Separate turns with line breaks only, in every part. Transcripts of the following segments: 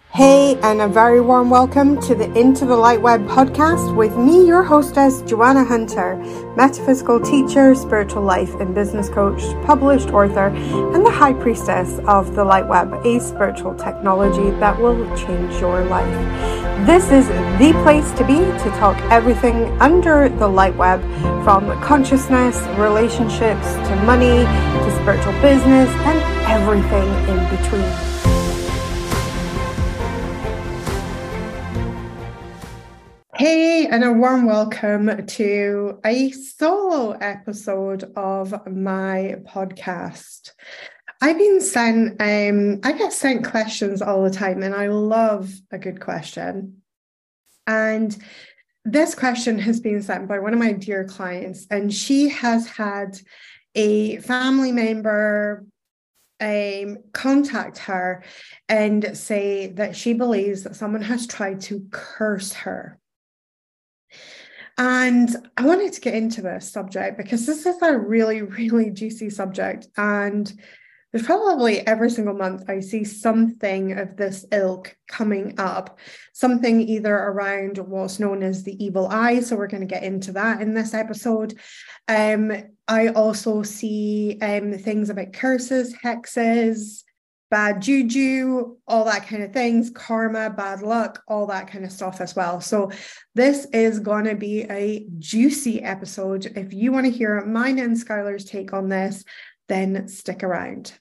Hey, and a very warm welcome to the Into the Light Web podcast with me, your hostess, Joanna Hunter, metaphysical teacher, spiritual life and business coach, published author, and the high priestess of the Light Web, a spiritual technology that will change your life. This is the place to be to talk everything under the light web, from consciousness, relationships, to money, to spiritual business, and everything in between. Hey, and a warm welcome to a solo episode of my podcast. I've been sent, I get sent questions all the time, and I love a good question. And this question has been sent by one of my dear clients, and she has had a family member contact her and say that she believes that someone has tried to curse her. And I wanted to get into this subject because this is a really, really juicy subject. And there's probably every single month I see something of this ilk coming up, something either around what's known as the evil eye. So we're going to get into that in this episode. I also see things about curses, hexes, bad juju, all that kind of things, karma, bad luck, all that kind of stuff as well. So this is going to be a juicy episode. If you want to hear mine and Skylar's take on this, then stick around.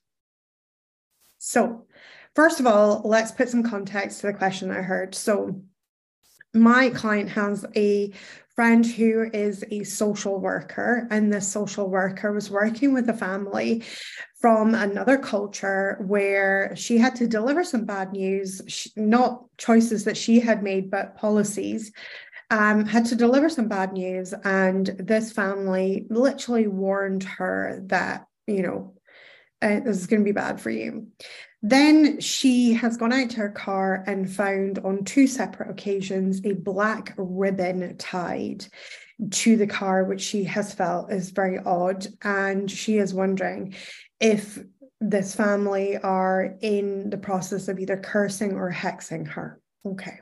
So first of all, let's put some context to the question I heard. So my client has a friend who is a social worker, and this social worker was working with a family from another culture where she had to deliver some bad news, not choices that she had made, but policies. Had to deliver some bad news, and this family literally warned her that, this is going to be bad for you. Then she has gone out to her car and found on two separate occasions a black ribbon tied to the car, which she has felt is very odd. And she is wondering if this family are in the process of either cursing or hexing her. Okay.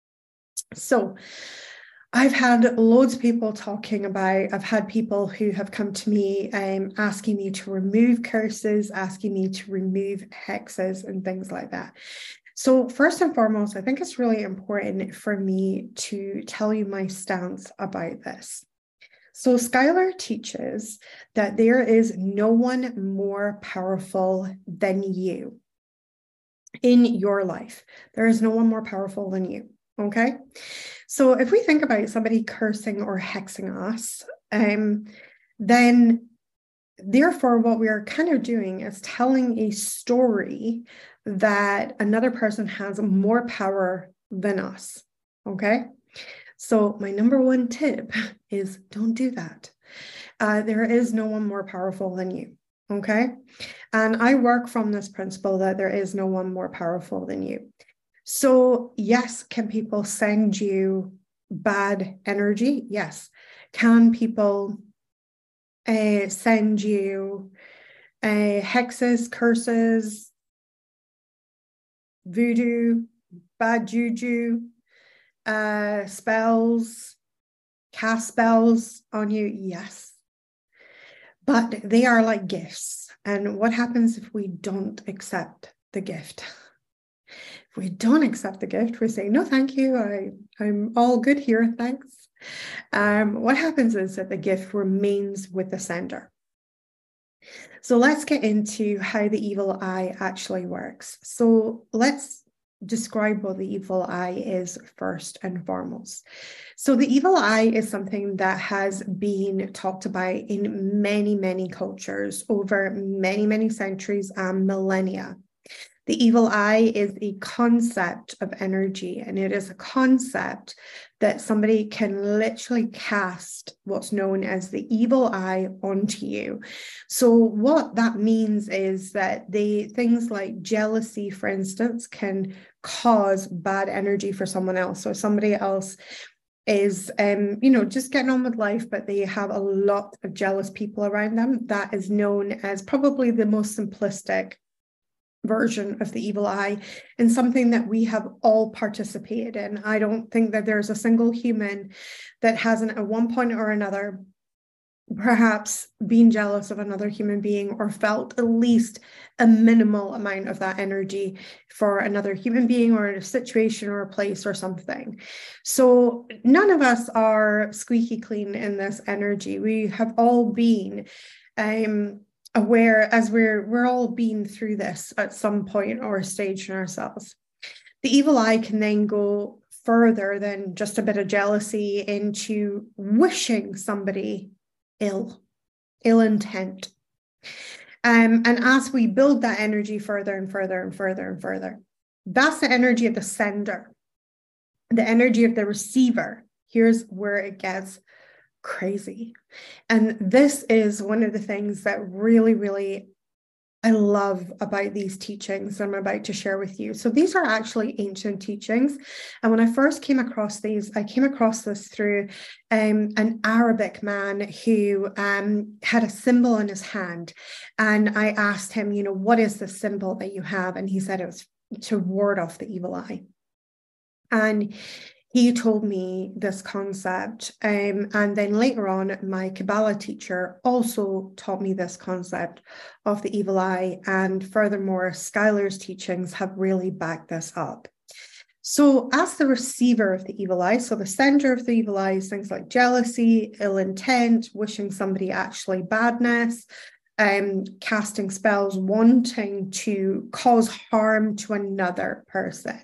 So I've had loads of people talking about, I've had people who have come to me asking me to remove curses, asking me to remove hexes and things like that. So first and foremost, I think it's really important for me to tell you my stance about this. So Skylar teaches that there is no one more powerful than you in your life. There is no one more powerful than you. Okay, so if we think about somebody cursing or hexing us, then therefore what we are kind of doing is telling a story that another person has more power than us. Okay, so my number one tip is don't do that. There is no one more powerful than you. Okay, and I work from this principle that there is no one more powerful than you. So yes, can people send you bad energy? Yes. Can people send you hexes, curses, voodoo, bad juju, spells, cast spells on you? Yes. But they are like gifts. And what happens if we don't accept the gift? If we don't accept the gift, we say, no, thank you. I'm all good here. Thanks. What happens is that the gift remains with the sender. So let's get into how the evil eye actually works. So let's describe what the evil eye is first and foremost. So the evil eye is something that has been talked about in many, many cultures over many, many centuries and millennia. The evil eye is a concept of energy, and it is a concept that somebody can literally cast what's known as the evil eye onto you. So what that means is that things like jealousy, for instance, can cause bad energy for someone else. So somebody else is, just getting on with life, but they have a lot of jealous people around them. That is known as probably the most simplistic version of the evil eye, and something that we have all participated in. I don't think that there's a single human that hasn't at one point or another perhaps been jealous of another human being or felt at least a minimal amount of that energy for another human being or in a situation or a place or something. So none of us are squeaky clean in this energy. We have all been aware, as we're all been through this at some point or stage in ourselves. The evil eye can then go further than just a bit of jealousy into wishing somebody ill intent. And as we build that energy further and further and further and further, that's the energy of the sender. The energy of the receiver. Here's where it gets crazy. And this is one of the things that really, really I love about these teachings I'm about to share with you. So these are actually ancient teachings. And when I first came across these, I came across this through an Arabic man who had a symbol in his hand. And I asked him, what is the symbol that you have? And he said it was to ward off the evil eye. And he told me this concept. And then later on, my Kabbalah teacher also taught me this concept of the evil eye. And furthermore, Skylar's teachings have really backed this up. So as the receiver of the evil eye, so the sender of the evil eye is things like jealousy, ill intent, wishing somebody actually badness, casting spells, wanting to cause harm to another person.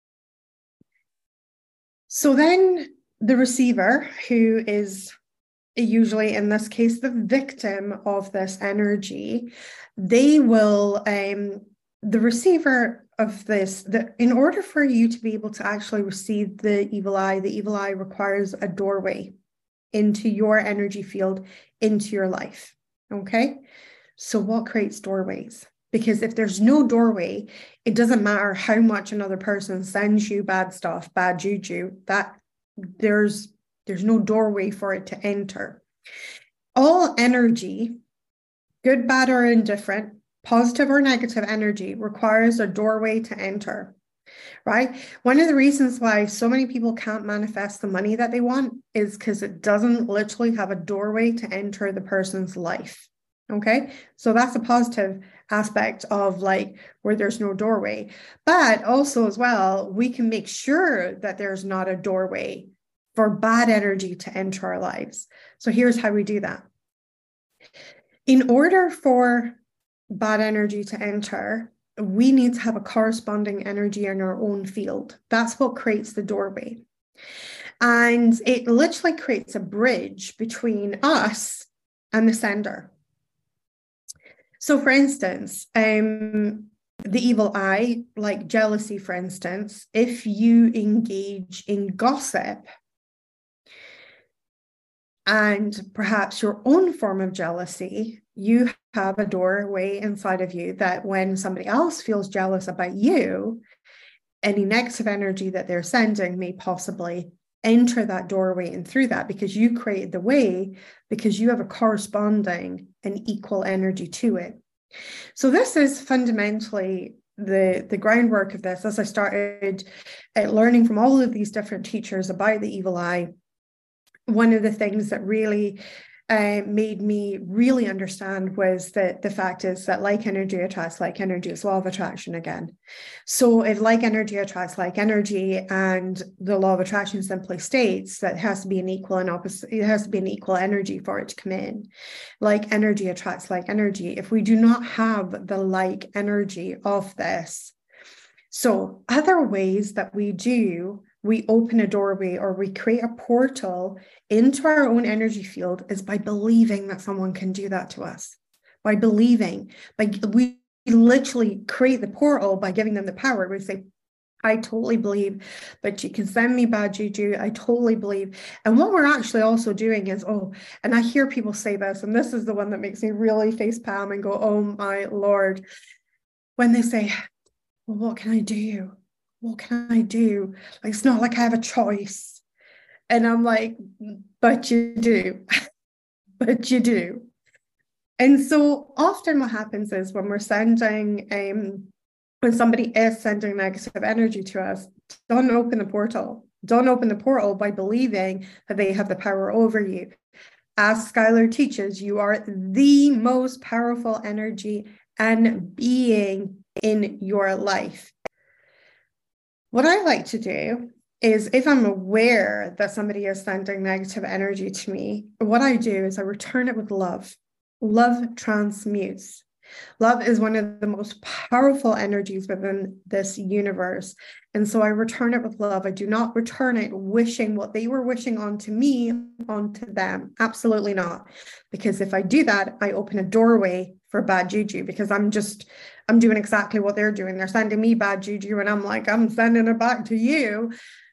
So then the receiver, who is usually in this case the victim of this energy, they will, the receiver of this, in order for you to be able to actually receive the evil eye requires a doorway into your energy field, into your life. Okay? So what creates doorways? Because if there's no doorway, it doesn't matter how much another person sends you bad stuff, bad juju, that there's no doorway for it to enter. All energy, good, bad, or indifferent, positive or negative energy, requires a doorway to enter, right? One of the reasons why so many people can't manifest the money that they want is because it doesn't literally have a doorway to enter the person's life. Okay, so that's a positive aspect of like where there's no doorway, but also as well, we can make sure that there's not a doorway for bad energy to enter our lives. So here's how we do that. In order for bad energy to enter, we need to have a corresponding energy in our own field. That's what creates the doorway. And it literally creates a bridge between us and the sender. So for instance, the evil eye, like jealousy, for instance, if you engage in gossip and perhaps your own form of jealousy, you have a doorway inside of you that when somebody else feels jealous about you, any negative energy that they're sending may possibly enter that doorway and through that, because you created the way, because you have a corresponding and equal energy to it. So this is fundamentally the groundwork of this. As I started learning from all of these different teachers about the evil eye, one of the things that really made me really understand was that the fact is that like energy attracts like energy. It's law of attraction again. So if like energy attracts like energy, and the law of attraction simply states that it has to be an equal and opposite, it has to be an equal energy for it to come in. Like energy attracts like energy. If we do not have the like energy of this, so other ways that we open a doorway or we create a portal into our own energy field is by believing that someone can do that to us. By believing, we literally create the portal by giving them the power. We say, I totally believe that you can send me bad juju. I totally believe. And what we're actually also doing is, and I hear people say this, and this is the one that makes me really face palm and go, oh my Lord, when they say, well, what can I do? What can I do? Like, it's not like I have a choice. And I'm like, but you do. But you do. And so often what happens is when we're sending when somebody is sending negative energy to us, don't open the portal. Don't open the portal by believing that they have the power over you. As Skylar teaches, you are the most powerful energy and being in your life. What I like to do is, if I'm aware that somebody is sending negative energy to me, what I do is I return it with love. Love transmutes. Love is one of the most powerful energies within this universe. And so I return it with love. I do not return it wishing what they were wishing onto me, onto them. Absolutely not. Because if I do that, I open a doorway for bad juju, because I'm doing exactly what they're doing. They're sending me bad juju, and I'm like, I'm sending it back to you.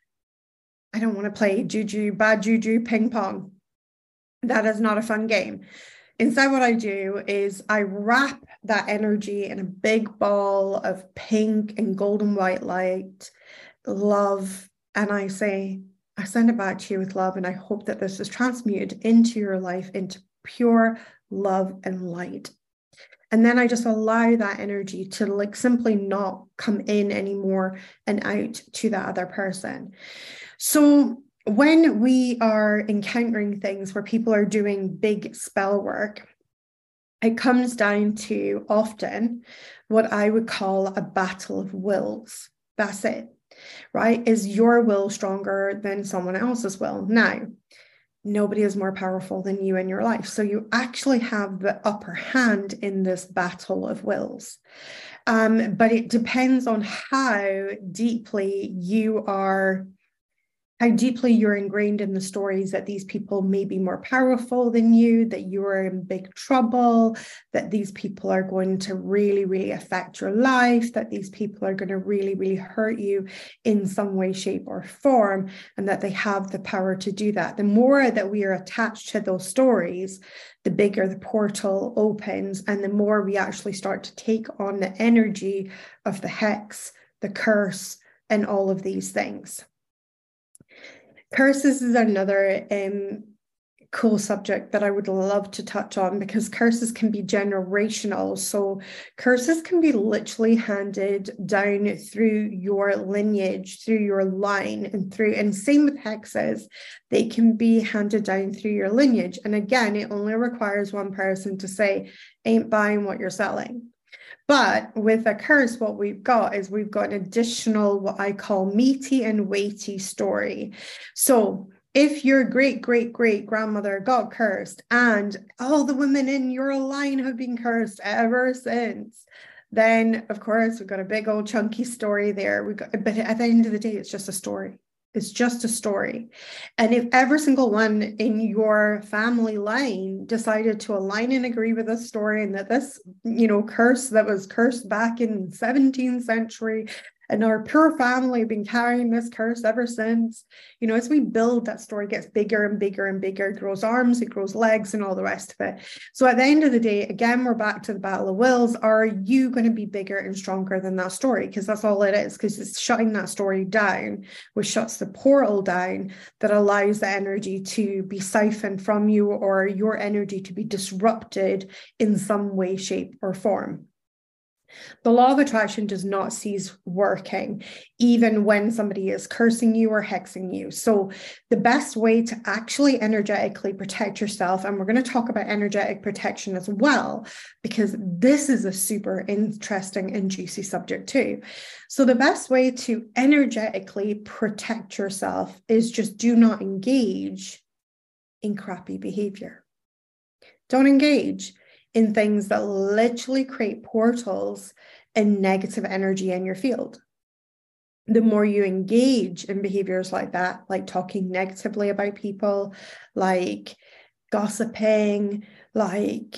I don't want to play bad juju ping pong. That is not a fun game. Instead, what I do is I wrap that energy in a big ball of pink and golden white light, love, and I say, I send it back to you with love, and I hope that this is transmuted into your life, into pure love and light. And then I just allow that energy to simply not come in anymore and out to that other person. So when we are encountering things where people are doing big spell work, it comes down to often what I would call a battle of wills. That's it, right? Is your will stronger than someone else's will? Now, nobody is more powerful than you in your life. So you actually have the upper hand in this battle of wills. But it depends on how deeply you're ingrained in the stories that these people may be more powerful than you, that you are in big trouble, that these people are going to really, really affect your life, that these people are going to really, really hurt you in some way, shape, or form, and that they have the power to do that. The more that we are attached to those stories, the bigger the portal opens, and the more we actually start to take on the energy of the hex, the curse, and all of these things. Curses is another cool subject that I would love to touch on, because curses can be generational. So curses can be literally handed down through your lineage, through your line, and same with hexes. They can be handed down through your lineage. And again, it only requires one person to say, ain't buying what you're selling. But with a curse, what we've got an additional, what I call meaty and weighty story. So if your great grandmother got cursed, and all the women in your line have been cursed ever since, then of course we've got a big old chunky story there. But at the end of the day, it's just a story. It's just a story. And if every single one in your family line decided to align and agree with this story, and that this, curse that was cursed back in the 17th century, and our poor family have been carrying this curse ever since, as we build, that story gets bigger and bigger and bigger. It grows arms, it grows legs, and all the rest of it. So at the end of the day, again, we're back to the battle of wills. Are you going to be bigger and stronger than that story? Because that's all it is, because it's shutting that story down, which shuts the portal down that allows the energy to be siphoned from you, or your energy to be disrupted in some way, shape, or form. The law of attraction does not cease working, even when somebody is cursing you or hexing you. So the best way to actually energetically protect yourself, and we're going to talk about energetic protection as well, because this is a super interesting and juicy subject too. So the best way to energetically protect yourself is just do not engage in crappy behavior. Don't engage in things that literally create portals and negative energy in your field. The more you engage in behaviors like that, like talking negatively about people, like gossiping, like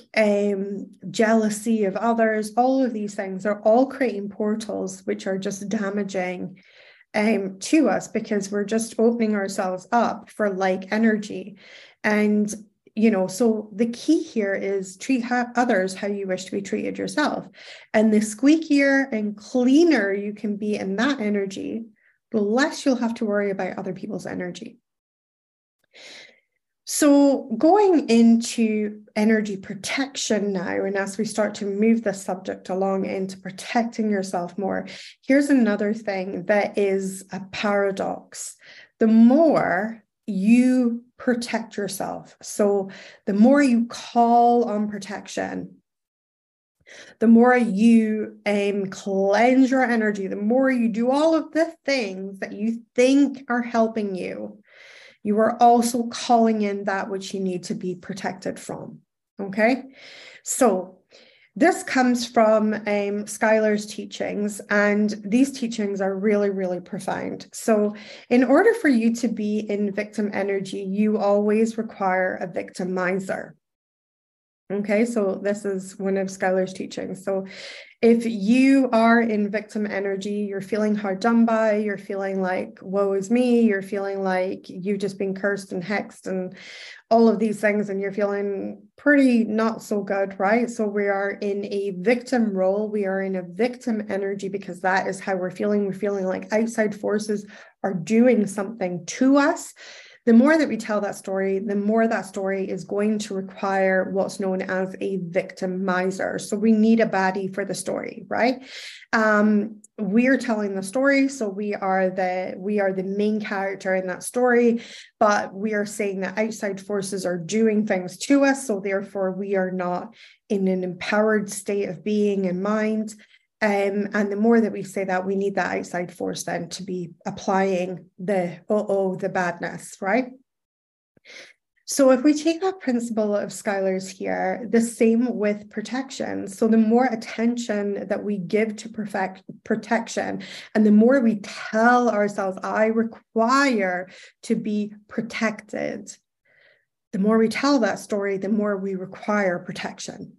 jealousy of others, all of these things are all creating portals which are just damaging to us, because we're just opening ourselves up for like energy. And so the key here is treat others how you wish to be treated yourself. And the squeakier and cleaner you can be in that energy, the less you'll have to worry about other people's energy. So going into energy protection now, and as we start to move the subject along into protecting yourself more, here's another thing that is a paradox. The more you protect yourself, so the more you call on protection, the more you cleanse your energy, the more you do all of the things that you think are helping you, you are also calling in that which you need to be protected from. Okay. So this comes from Skylar's teachings, and these teachings are really, really profound. So in order for you to be in victim energy, you always require a victimizer. Okay, so this is one of Skylar's teachings. So if you are in victim energy, you're feeling hard done by, you're feeling like, woe is me, you're feeling like you've just been cursed and hexed and all of these things, and you're feeling pretty not so good, right? So we are in a victim role. We are in a victim energy because that is how we're feeling. We're feeling like outside forces are doing something to us. The more that we tell that story, the more that story is going to require what's known as a victimizer. So we need a baddie for the story, right? We're telling the story, so we are the main character in that story, but we are saying that outside forces are doing things to us, so therefore we are not in an empowered state of being and mind. And the more that we say that, we need that outside force then to be applying the badness, right? So if we take that principle of Skylar's here, the same with protection. So the more attention that we give to protection, and the more we tell ourselves, I require to be protected, the more we tell that story, the more we require protection.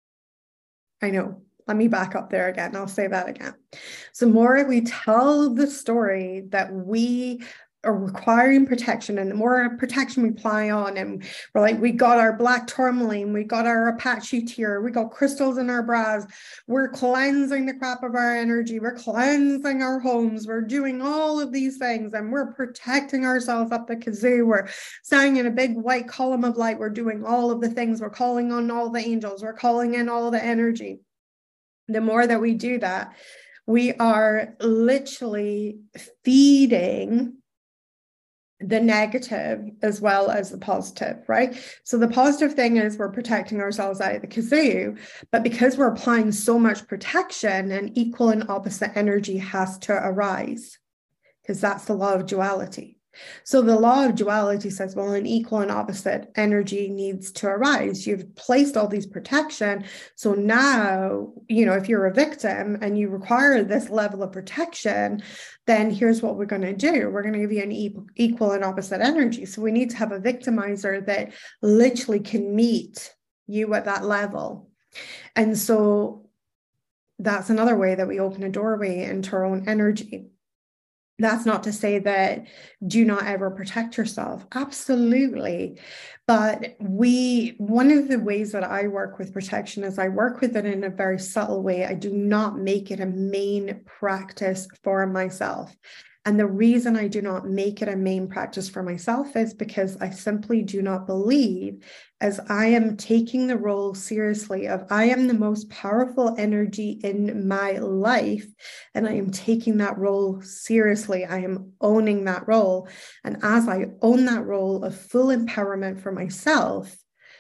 I know. Let me back up there again. I'll say that again. So the more we tell the story that we are requiring protection, and the more protection we apply on, and we're like, we got our black tourmaline, we got our Apache tear, we got crystals in our bras, we're cleansing the crap of our energy, we're cleansing our homes, we're doing all of these things, and we're protecting ourselves up the kazoo, we're standing in a big white column of light, we're doing all of the things, we're calling on all the angels, we're calling in all the energy. The more that we do that, we are literally feeding the negative as well as the positive, right? So the positive thing is we're protecting ourselves out of the kazoo, but because we're applying so much protection, an equal and opposite energy has to arise, because that's the law of duality. So the law of duality says, well, an equal and opposite energy needs to arise. You've placed all these protection. So now, if you're a victim and you require this level of protection, then here's what we're going to do. We're going to give you an equal and opposite energy. So we need to have a victimizer that literally can meet you at that level. And so that's another way that we open a doorway into our own energy. That's not to say that do not ever protect yourself. Absolutely. But one of the ways that I work with protection is I work with it in a very subtle way. I do not make it a main practice for myself. And the reason I do not make it a main practice for myself is because I simply do not believe, as I am taking the role seriously of I am the most powerful energy in my life, and I am taking that role seriously. I am owning that role. And as I own that role of full empowerment for myself,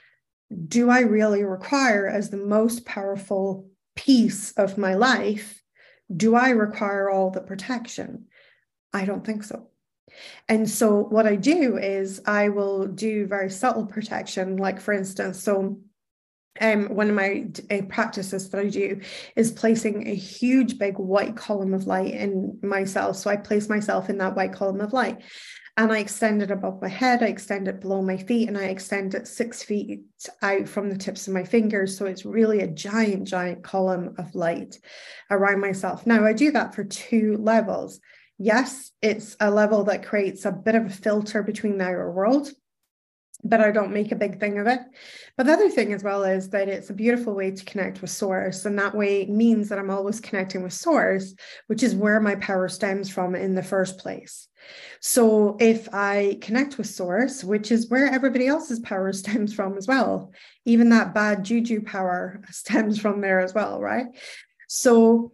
do I really require, as the most powerful piece of my life, do I require all the protection? I don't think so. And so what I do is I will do very subtle protection. Like, for instance, so one of my practices that I do is placing a huge big white column of light in myself. So I place myself in that white column of light, and I extend it above my head, I extend it below my feet, and I extend it 6 feet out from the tips of my fingers. So it's really a giant, giant column of light around myself. Now I do that for 2 levels. Yes, it's a level that creates a bit of a filter between the outer world. but I don't make a big thing of it. But the other thing as well is that it's a beautiful way to connect with source. And that way means that I'm always connecting with source, which is where my power stems from in the first place. So if I connect with source, which is where everybody else's power stems from as well, even that bad juju power stems from there as well, right? So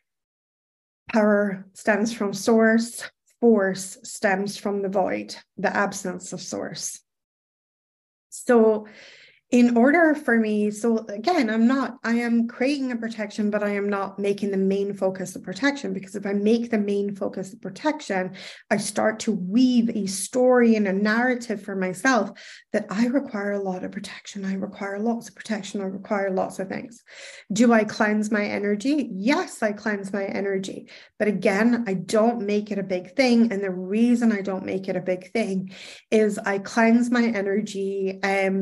power stems from source, force stems from the void, the absence of source. So in order for me, so again, I am creating a protection, but I am not making the main focus of protection, because if I make the main focus of protection, I start to weave a story and a narrative for myself that I require a lot of protection. I require lots of protection. I require lots of things. Do I cleanse my energy? Yes, I cleanse my energy. But again, I don't make it a big thing. And the reason I don't make it a big thing is I cleanse my energy.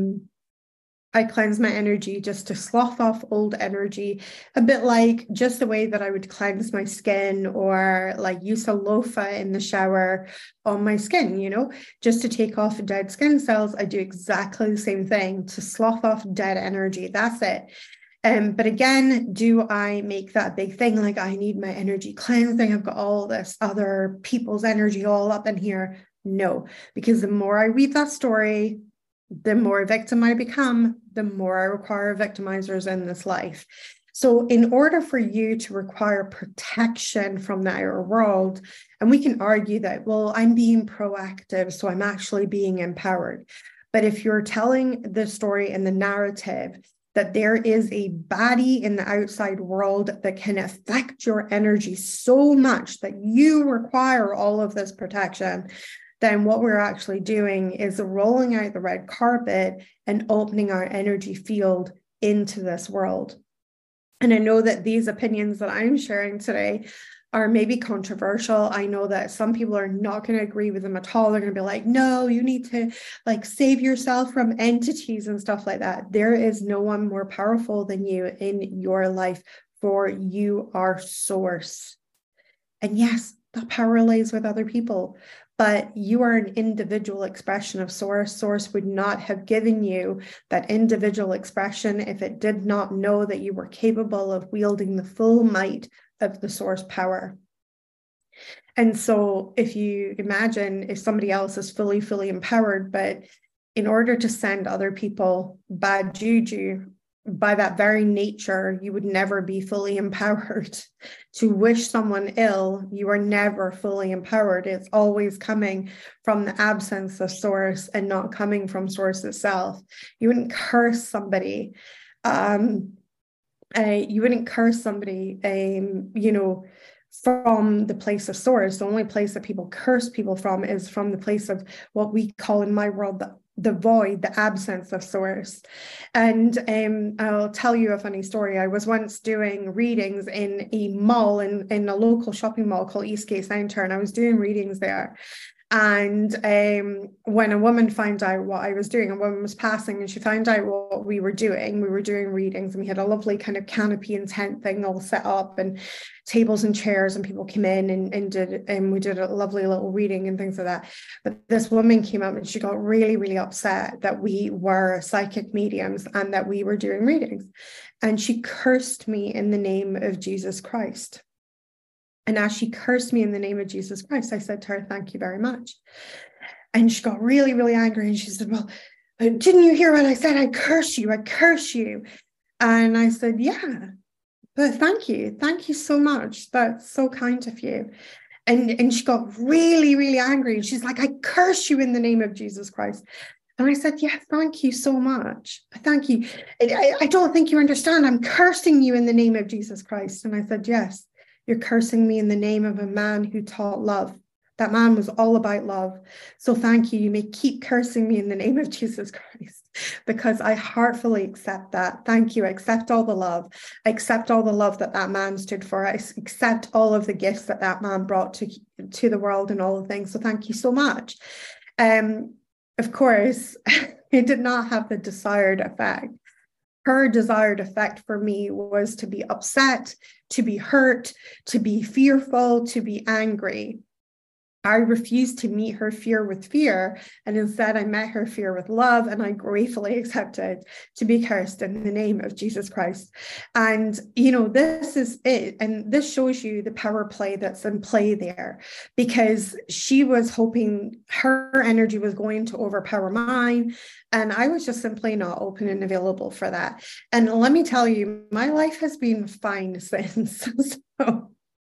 I cleanse my energy just to slough off old energy, a bit like just the way that I would cleanse my skin or like use a loofah in the shower on my skin, just to take off dead skin cells. I do exactly the same thing to slough off dead energy. That's it. But again, do I make that big thing like I need my energy cleansing? I've got all this other people's energy all up in here. No, because the more I weave that story, the more a victim I become, the more I require victimizers in this life. So in order for you to require protection from the outer world, and we can argue that, well, I'm being proactive, so I'm actually being empowered. But if you're telling the story and the narrative that there is a body in the outside world that can affect your energy so much that you require all of this protection, then what we're actually doing is rolling out the red carpet and opening our energy field into this world. And I know that these opinions that I'm sharing today are maybe controversial. I know that some people are not going to agree with them at all. They're going to be like, no, you need to save yourself from entities and stuff like that. There is no one more powerful than you in your life, for you are source. And yes, that power lays with other people, but you are an individual expression of source. Source would not have given you that individual expression if it did not know that you were capable of wielding the full might of the source power. And so if you imagine if somebody else is fully empowered, but in order to send other people bad juju, by that very nature, you would never be fully empowered. To wish someone ill, you are never fully empowered. It's always coming from the absence of source and not coming from source itself. You wouldn't curse somebody. You wouldn't curse somebody, from the place of source. The only place that people curse people from is from the place of what we call in my world the void, the absence of source. And I'll tell you a funny story. I was once doing readings in a mall, in a local shopping mall called Eastgate Centre, and I was doing readings there. And when a woman found out what I was doing, a woman was passing and she found out what we were doing readings, and we had a lovely kind of canopy and tent thing all set up and tables and chairs, and people came in and we did a lovely little reading and things like that. But this woman came up and she got really upset that we were psychic mediums and that we were doing readings. And she cursed me in the name of Jesus Christ. And as she cursed me in the name of Jesus Christ, I said to her, thank you very much. And she got really angry. And she said, well, didn't you hear what I said? I curse you. And I said, yeah, but thank you. Thank you so much. That's so kind of you. And she got really angry. And she's like, I curse you in the name of Jesus Christ. And I said, yeah, thank you so much. Thank you. I don't think you understand. I'm cursing you in the name of Jesus Christ. And I said, yes. You're cursing me in the name of a man who taught love. That man was all about love. So thank you. You may keep cursing me in the name of Jesus Christ, because I heartfully accept that. Thank you. I accept all the love. I accept all the love that man stood for. I accept all of the gifts that man brought to the world and all the things. So thank you so much. Of course, it did not have the desired effect. Her desired effect for me was to be upset, to be hurt, to be fearful, to be angry. I refused to meet her fear with fear, and instead I met her fear with love, and I gratefully accepted to be cursed in the name of Jesus Christ. And, this is it. And this shows you the power play that's in play there, because she was hoping her energy was going to overpower mine. And I was just simply not open and available for that. And let me tell you, my life has been fine since. So,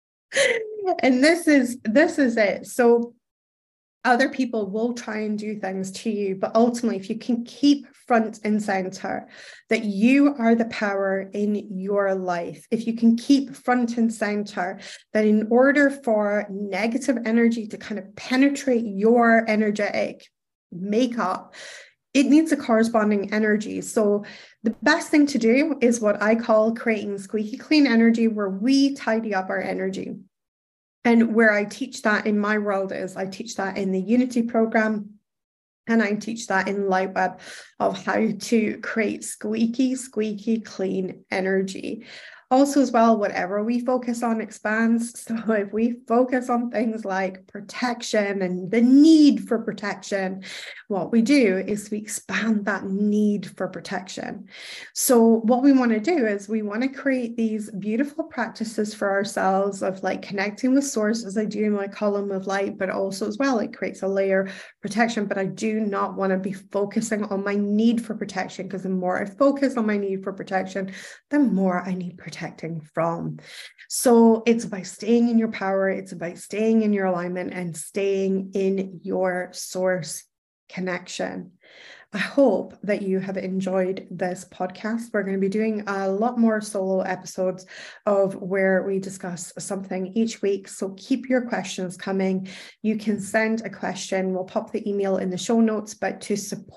and this is it. So other people will try and do things to you, but ultimately, if you can keep front and center that you are the power in your life, if you can keep front and center that in order for negative energy to kind of penetrate your energetic makeup, it needs a corresponding energy. So the best thing to do is what I call creating squeaky clean energy, where we tidy up our energy. And where I teach that in my world is I teach that in the Unity program, and I teach that in Lightweb, of how to create squeaky clean energy. Also, as well, whatever we focus on expands. So if we focus on things like protection and the need for protection, what we do is we expand that need for protection. So what we want to do is we want to create these beautiful practices for ourselves of like connecting with source, as I do in my column of light, but also as well, it creates a layer of protection. But I do not want to be focusing on my need for protection, because the more I focus on my need for protection, the more I need protecting from. So it's about staying in your power. It's about staying in your alignment and staying in your source connection. I hope that you have enjoyed this podcast. We're going to be doing a lot more solo episodes of where we discuss something each week. So keep your questions coming. You can send a question. We'll pop the email in the show notes, but to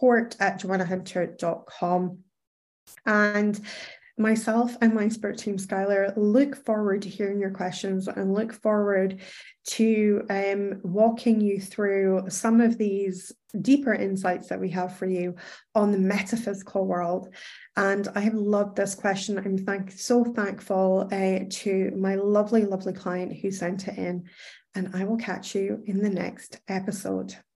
support@joannahunter.com. And myself and my spirit team, Skylar, look forward to hearing your questions and look forward to walking you through some of these deeper insights that we have for you on the metaphysical world. And I have loved this question. I'm so thankful to my lovely client who sent it in. And I will catch you in the next episode.